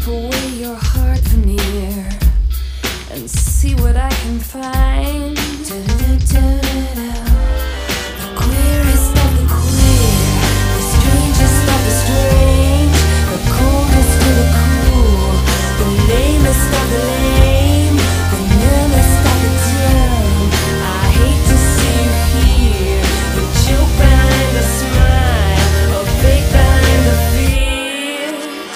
strip away your heart veneer and see what I can find. The queerest of the queer, the strangest of the strange, the coldest of the cool, the lamest of the lame, the numbest of the dumb. I hate to see you here, the joke behind the smile, a fake behind the fear.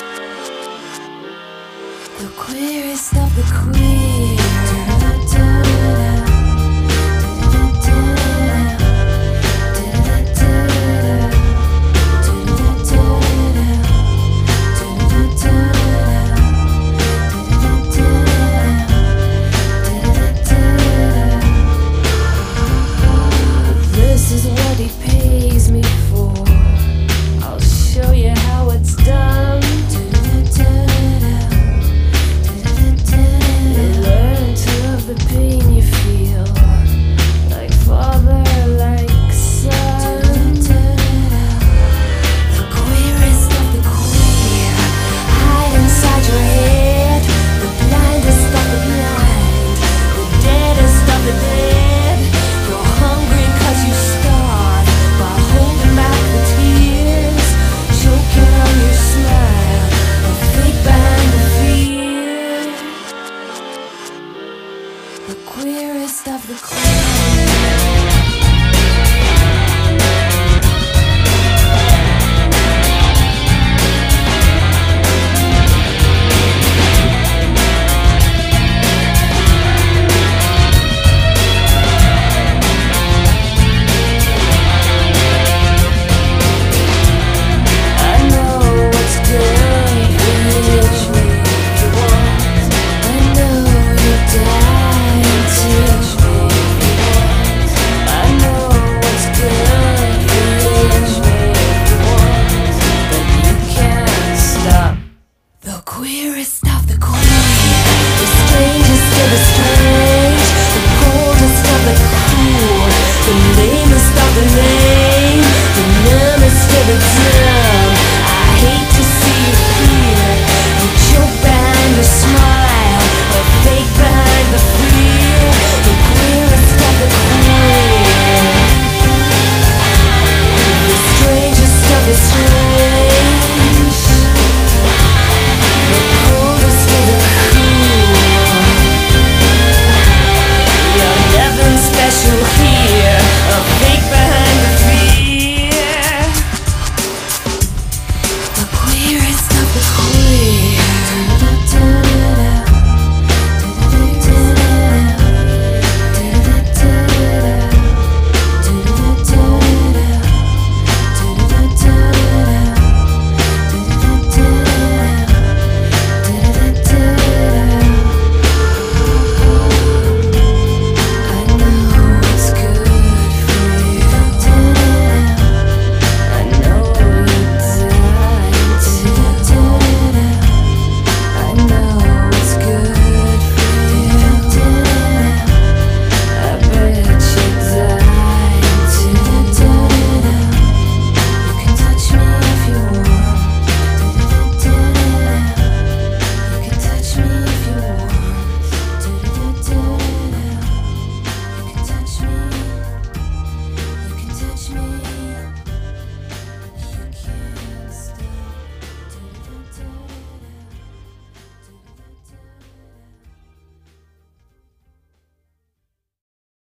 The queerest of the queer. This is what he pays me for. I'll show you how it's done. You learn to love the pain you feel, like father, like son. The queerest of the queer, hide inside your head. The blindest of the blind, the deadest of the dead. You're hungry 'cause you starve by holding back the tears, choking on your smile, a fake behind the fear. The queerest of the queer. The queerest